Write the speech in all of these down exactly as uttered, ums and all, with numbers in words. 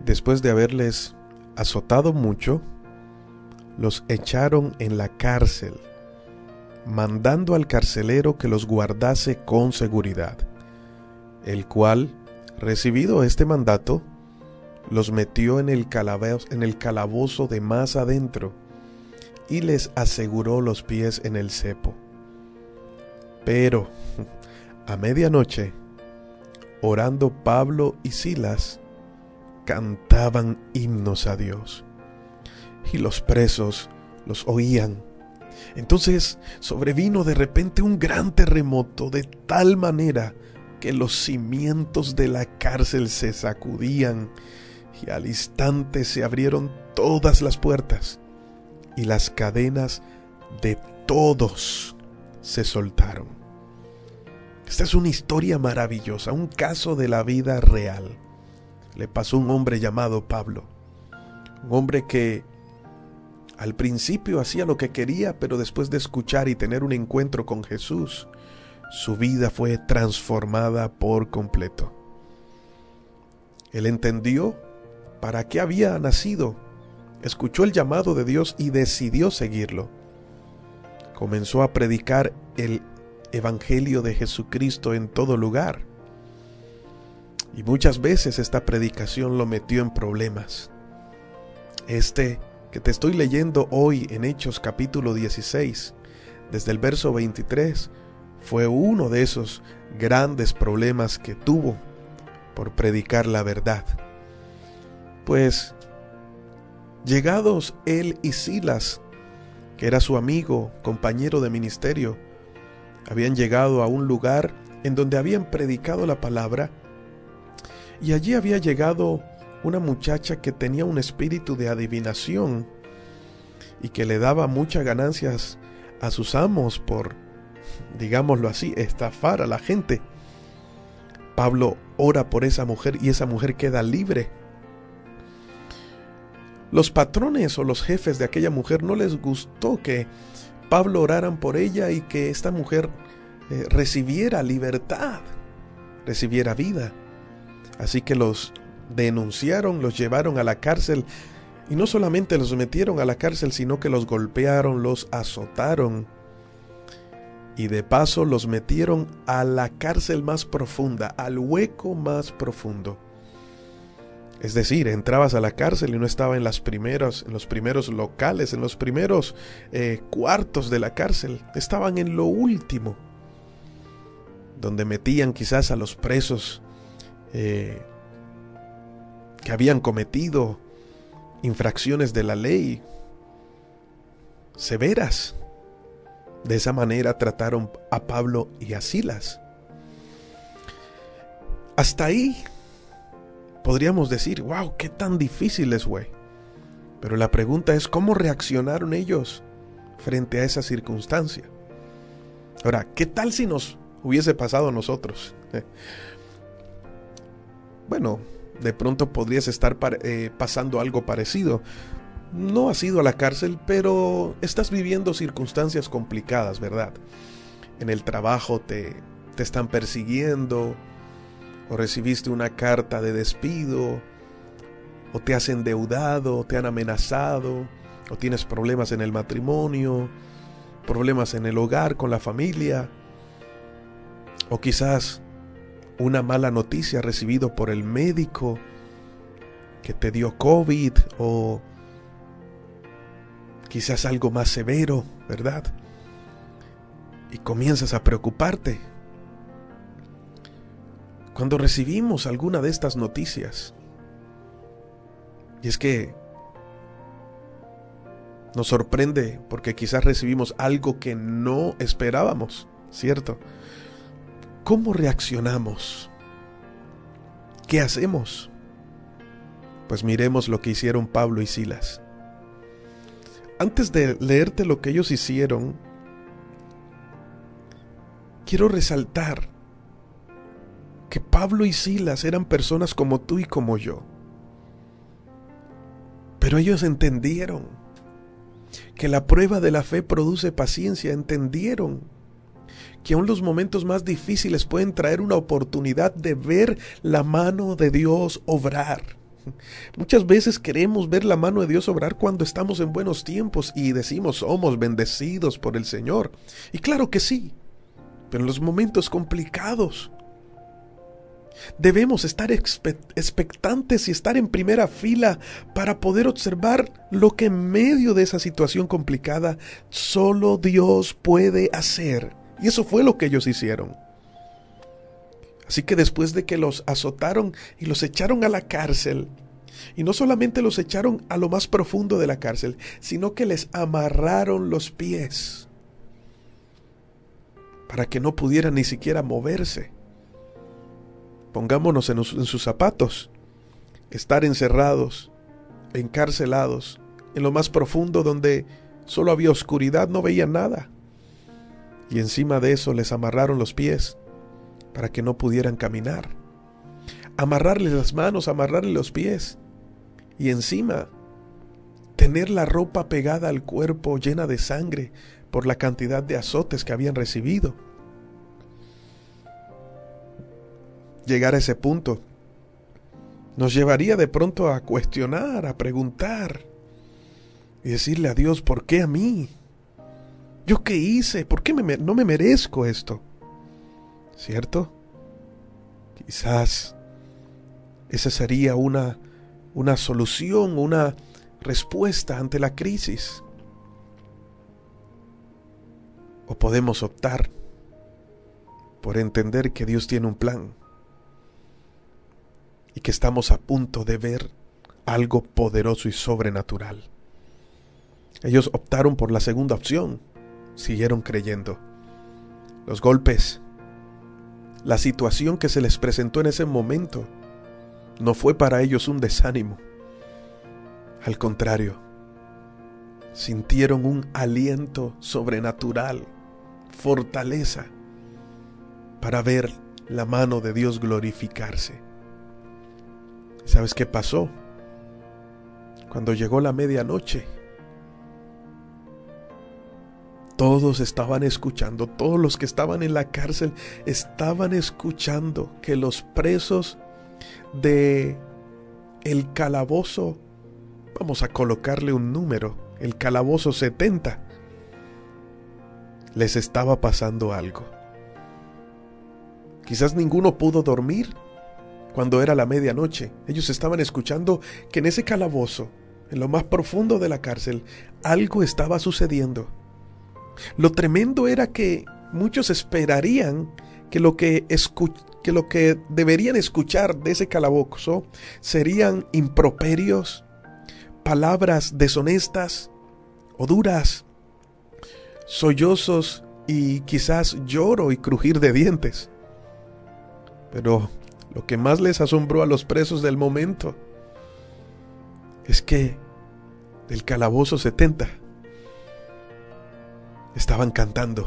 después de haberles azotado mucho, los echaron en la cárcel, mandando al carcelero que los guardase con seguridad, el cual, recibido este mandato, los metió en el calabozo, en el calabozo de más adentro y les aseguró los pies en el cepo. Pero a medianoche, orando Pablo y Silas, cantaban himnos a Dios, y los presos los oían. Entonces sobrevino de repente un gran terremoto, de tal manera que los cimientos de la cárcel se sacudían, y al instante se abrieron todas las puertas, y las cadenas de todos se soltaron. Esta es una historia maravillosa, un caso de la vida real. Le pasó a un hombre llamado Pablo, un hombre que al principio hacía lo que quería, pero después de escuchar y tener un encuentro con Jesús, su vida fue transformada por completo. Él entendió para qué había nacido, escuchó el llamado de Dios y decidió seguirlo. Comenzó a predicar el Evangelio de Jesucristo en todo lugar. Y muchas veces esta predicación lo metió en problemas. Este que te estoy leyendo hoy en Hechos capítulo dieciséis, desde el verso veintitrés, fue uno de esos grandes problemas que tuvo por predicar la verdad. Pues, llegados él y Silas, que era su amigo, compañero de ministerio, habían llegado a un lugar en donde habían predicado la palabra, y allí había llegado una muchacha que tenía un espíritu de adivinación y que le daba muchas ganancias a sus amos por, digámoslo así, estafar a la gente. Pablo ora por esa mujer y esa mujer queda libre. Los patrones o los jefes de aquella mujer no les gustó que Pablo oraran por ella y que esta mujer eh, recibiera libertad, recibiera vida. Así que los denunciaron, los llevaron a la cárcel, y no solamente los metieron a la cárcel, sino que los golpearon, los azotaron, y de paso los metieron a la cárcel más profunda, al hueco más profundo. Es decir, entrabas a la cárcel y no estaba en las primeras, en los primeros locales, en los primeros eh, cuartos de la cárcel, estaban en lo último, donde metían quizás a los presos eh, que habían cometido infracciones de la ley severas. De esa manera trataron a Pablo y a Silas. Hasta ahí podríamos decir, wow, qué tan difícil fue. Pero la pregunta es, ¿cómo reaccionaron ellos frente a esa circunstancia? Ahora, ¿qué tal si nos hubiese pasado a nosotros? Bueno, de pronto podrías estar eh, pasando algo parecido. No has ido a la cárcel, pero estás viviendo circunstancias complicadas, ¿verdad? En el trabajo te, te están persiguiendo, o recibiste una carta de despido, o te has endeudado, o te han amenazado, o tienes problemas en el matrimonio, problemas en el hogar con la familia, o quizás una mala noticia recibido por el médico que te dio COVID, o quizás algo más severo, ¿verdad? Y comienzas a preocuparte. Cuando recibimos alguna de estas noticias, y es que nos sorprende porque quizás recibimos algo que no esperábamos, ¿cierto? ¿Cómo reaccionamos? ¿Qué hacemos? Pues miremos lo que hicieron Pablo y Silas. Antes de leerte lo que ellos hicieron, quiero resaltar que Pablo y Silas eran personas como tú y como yo. Pero ellos entendieron que la prueba de la fe produce paciencia, entendieron que aún los momentos más difíciles pueden traer una oportunidad de ver la mano de Dios obrar. Muchas veces queremos ver la mano de Dios obrar cuando estamos en buenos tiempos y decimos somos bendecidos por el Señor. Y claro que sí, pero en los momentos complicados debemos estar expectantes y estar en primera fila para poder observar lo que en medio de esa situación complicada solo Dios puede hacer. Y eso fue lo que ellos hicieron. Así que después de que los azotaron y los echaron a la cárcel, y no solamente los echaron a lo más profundo de la cárcel, sino que les amarraron los pies para que no pudieran ni siquiera moverse. Pongámonos en, en sus zapatos, estar encerrados, encarcelados, en lo más profundo donde solo había oscuridad, no veían nada. Y encima de eso les amarraron los pies para que no pudieran caminar. Amarrarles las manos, amarrarles los pies. Y encima, tener la ropa pegada al cuerpo llena de sangre por la cantidad de azotes que habían recibido. Llegar a ese punto nos llevaría de pronto a cuestionar, a preguntar y decirle a Dios, ¿por qué a mí? ¿Yo qué hice? ¿Por qué me, no me merezco esto? ¿Cierto? Quizás esa sería una, una solución, una respuesta ante la crisis. O podemos optar por entender que Dios tiene un plan y que estamos a punto de ver algo poderoso y sobrenatural. Ellos optaron por la segunda opción, siguieron creyendo. Los golpes, la situación que se les presentó en ese momento, no fue para ellos un desánimo. Al contrario, sintieron un aliento sobrenatural, fortaleza, para ver la mano de Dios glorificarse. ¿Sabes qué pasó? Cuando llegó la medianoche, todos estaban escuchando, todos los que estaban en la cárcel estaban escuchando que los presos de el calabozo, vamos a colocarle un número, el calabozo setenta, les estaba pasando algo. Quizás ninguno pudo dormir cuando era la medianoche. Ellos estaban escuchando que en ese calabozo, en lo más profundo de la cárcel, algo estaba sucediendo. Lo tremendo era que muchos esperarían que lo que, escu- que lo que deberían escuchar de ese calabozo serían improperios, palabras deshonestas o duras, sollozos y quizás lloro y crujir de dientes. Pero lo que más les asombró a los presos del momento es que del calabozo setenta estaban cantando.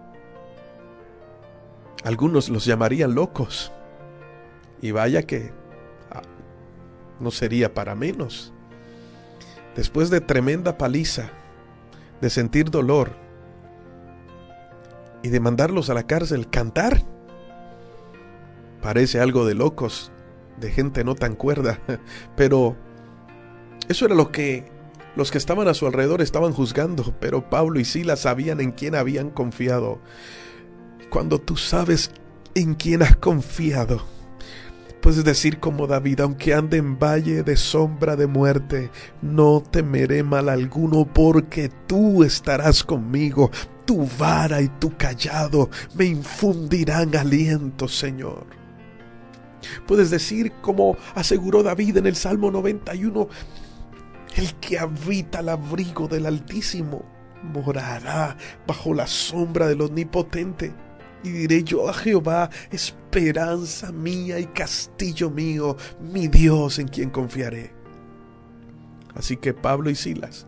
Algunos los llamarían locos, y vaya que ah, no sería para menos. Después de tremenda paliza, de sentir dolor y de mandarlos a la cárcel, cantar parece algo de locos, de gente no tan cuerda, pero eso era lo que los que estaban a su alrededor estaban juzgando. Pero Pablo y Silas sabían en quién habían confiado. Cuando tú sabes en quién has confiado, puedes decir como David: aunque ande en valle de sombra de muerte, no temeré mal alguno, porque tú estarás conmigo. Tu vara y tu cayado me infundirán aliento, Señor. Puedes decir como aseguró David en el Salmo noventa y uno: el que habita al abrigo del Altísimo morará bajo la sombra del Omnipotente. Y diré yo a Jehová, esperanza mía y castillo mío, mi Dios en quien confiaré. Así que Pablo y Silas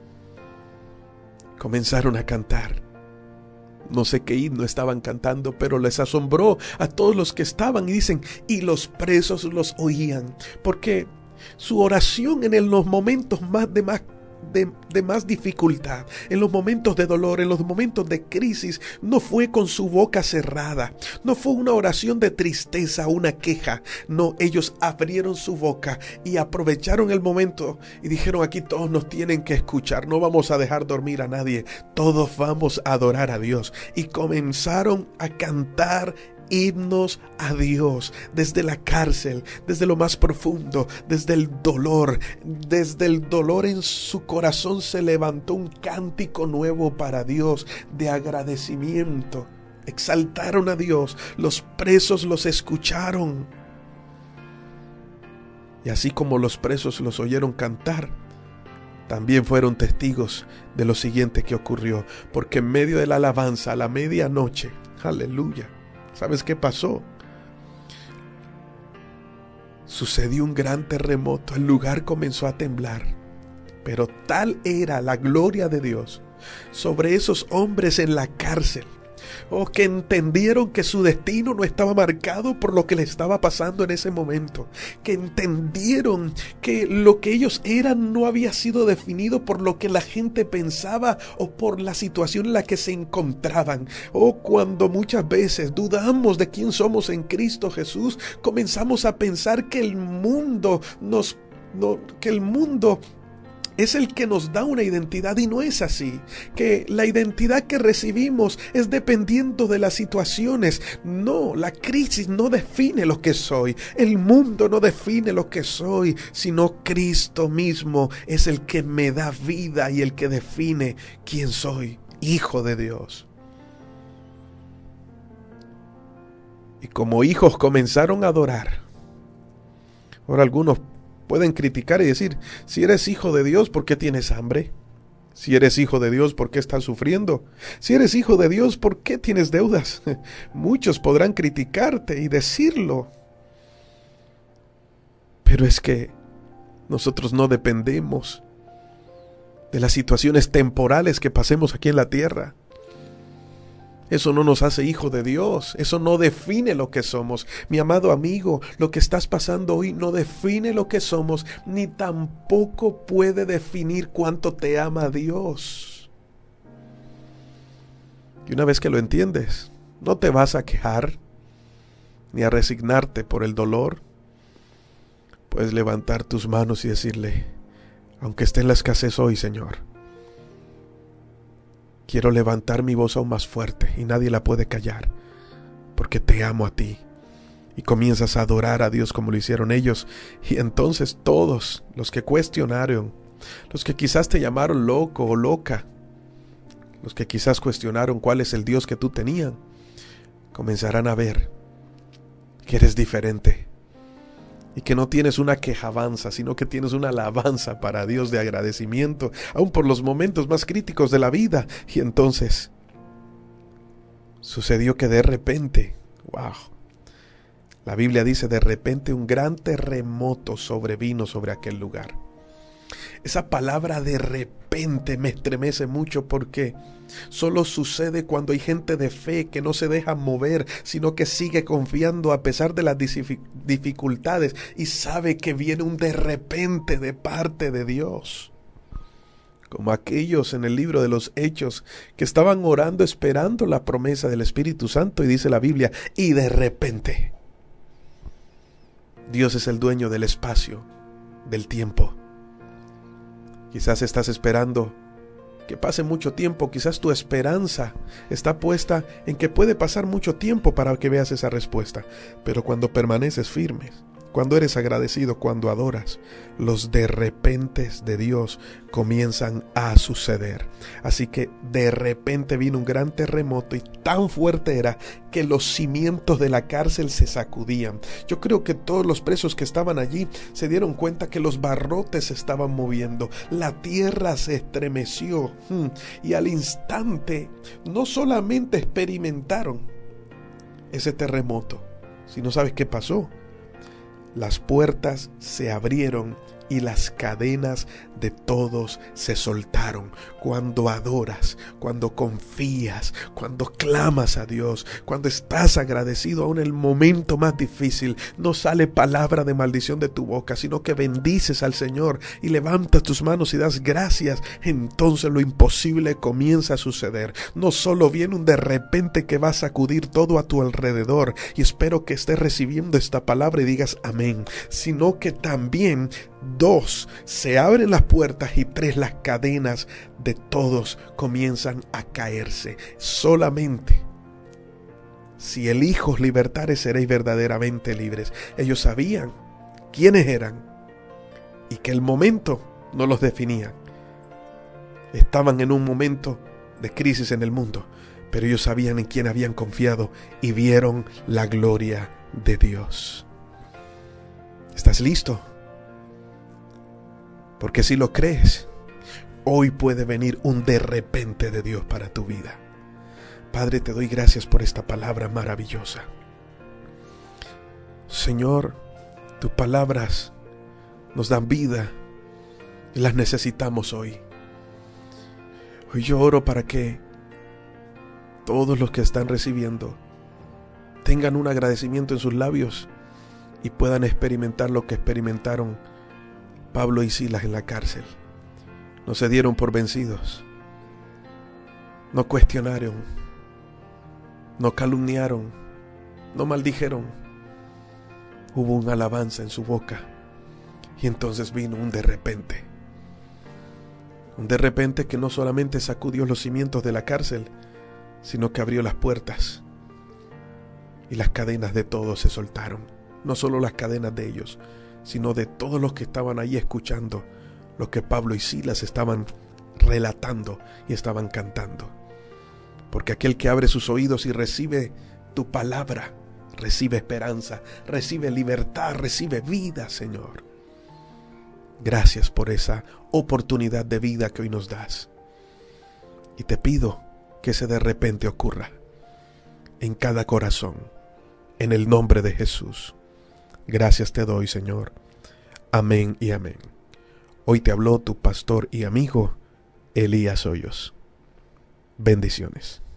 comenzaron a cantar. No sé qué himno estaban cantando, pero les asombró a todos los que estaban, y dicen, y los presos los oían, porque su oración en los momentos más de más de, de más dificultad, en los momentos de dolor, en los momentos de crisis, no fue con su boca cerrada, no fue una oración de tristeza, una queja. No, ellos abrieron su boca y aprovecharon el momento y dijeron: aquí todos nos tienen que escuchar, no vamos a dejar dormir a nadie, todos vamos a adorar a Dios. Y comenzaron a cantar himnos a Dios desde la cárcel, desde lo más profundo, desde el dolor, desde el dolor en su corazón se levantó un cántico nuevo para Dios de agradecimiento. Exaltaron a Dios, los presos los escucharon. Y así como los presos los oyeron cantar, también fueron testigos de lo siguiente que ocurrió, porque en medio de la alabanza a la medianoche, aleluya, ¿sabes qué pasó? Sucedió un gran terremoto, el lugar comenzó a temblar, pero tal era la gloria de Dios sobre esos hombres en la cárcel, o que entendieron que su destino no estaba marcado por lo que le estaba pasando en ese momento, que entendieron que lo que ellos eran no había sido definido por lo que la gente pensaba o por la situación en la que se encontraban. O cuando muchas veces dudamos de quién somos en Cristo Jesús, comenzamos a pensar que el mundo nos, no, que el mundo es el que nos da una identidad, y no es así, que la identidad que recibimos es dependiendo de las situaciones. No, la crisis no define lo que soy, el mundo no define lo que soy, sino Cristo mismo es el que me da vida y el que define quién soy, hijo de Dios. Y como hijos comenzaron a adorar. Ahora algunos pueden criticar y decir: si eres hijo de Dios, ¿por qué tienes hambre? Si eres hijo de Dios, ¿por qué estás sufriendo? Si eres hijo de Dios, ¿por qué tienes deudas? Muchos podrán criticarte y decirlo. Pero es que nosotros no dependemos de las situaciones temporales que pasemos aquí en la tierra. Eso no nos hace hijo de Dios, eso no define lo que somos. Mi amado amigo, lo que estás pasando hoy no define lo que somos, ni tampoco puede definir cuánto te ama Dios. Y una vez que lo entiendes, no te vas a quejar, ni a resignarte por el dolor. Puedes levantar tus manos y decirle: aunque esté en la escasez hoy, Señor, quiero levantar mi voz aún más fuerte y nadie la puede callar, porque te amo a ti. Y comienzas a adorar a Dios como lo hicieron ellos. Y entonces todos los que cuestionaron, los que quizás te llamaron loco o loca, los que quizás cuestionaron cuál es el Dios que tú tenías, comenzarán a ver que eres diferente. Y que no tienes una quejabanza, sino que tienes una alabanza para Dios de agradecimiento, aún por los momentos más críticos de la vida. Y entonces sucedió que de repente, wow, la Biblia dice: de repente un gran terremoto sobrevino sobre aquel lugar. Esa palabra de repente me estremece mucho, porque solo sucede cuando hay gente de fe que no se deja mover, sino que sigue confiando a pesar de las dificultades y sabe que viene un de repente de parte de Dios. Como aquellos en el libro de los Hechos que estaban orando esperando la promesa del Espíritu Santo, y dice la Biblia: y de repente. Dios es el dueño del espacio, del tiempo. Quizás estás esperando que pase mucho tiempo, quizás tu esperanza está puesta en que puede pasar mucho tiempo para que veas esa respuesta, pero cuando permaneces firme, cuando eres agradecido, cuando adoras, los de repentes de Dios comienzan a suceder. Así que de repente vino un gran terremoto, y tan fuerte era que los cimientos de la cárcel se sacudían. Yo creo que todos los presos que estaban allí se dieron cuenta que los barrotes se estaban moviendo, la tierra se estremeció, y al instante no solamente experimentaron ese terremoto, sino ¿sabes qué pasó? Las puertas se abrieron y las cadenas de todos se soltaron. Cuando adoras, cuando confías, cuando clamas a Dios, cuando estás agradecido aún en el momento más difícil, no sale palabra de maldición de tu boca, sino que bendices al Señor y levantas tus manos y das gracias. Entonces lo imposible comienza a suceder. No solo viene un de repente que va a sacudir todo a tu alrededor, y espero que estés recibiendo esta palabra y digas amén, sino que también dos, se abren las puertas, y tres, las cadenas de todos comienzan a caerse. Solamente si elijo libertares seréis verdaderamente libres. Ellos sabían quiénes eran y que el momento no los definía. Estaban en un momento de crisis en el mundo, pero ellos sabían en quién habían confiado y vieron la gloria de Dios. ¿Estás listo? Porque si lo crees, hoy puede venir un de repente de Dios para tu vida. Padre, te doy gracias por esta palabra maravillosa. Señor, tus palabras nos dan vida y las necesitamos hoy. Hoy yo oro para que todos los que están recibiendo tengan un agradecimiento en sus labios y puedan experimentar lo que experimentaron Pablo y Silas en la cárcel. No se dieron por vencidos, no cuestionaron, no calumniaron, no maldijeron. Hubo una alabanza en su boca, y entonces vino un de repente. Un de repente que no solamente sacudió los cimientos de la cárcel, sino que abrió las puertas, y las cadenas de todos se soltaron. No solo las cadenas de ellos, sino de todos los que estaban ahí escuchando lo que Pablo y Silas estaban relatando y estaban cantando. Porque aquel que abre sus oídos y recibe tu palabra, recibe esperanza, recibe libertad, recibe vida, Señor. Gracias por esa oportunidad de vida que hoy nos das. Y te pido que ese de repente ocurra en cada corazón, en el nombre de Jesús. Gracias te doy, Señor. Amén y amén. Hoy te habló tu pastor y amigo, Elías Hoyos. Bendiciones.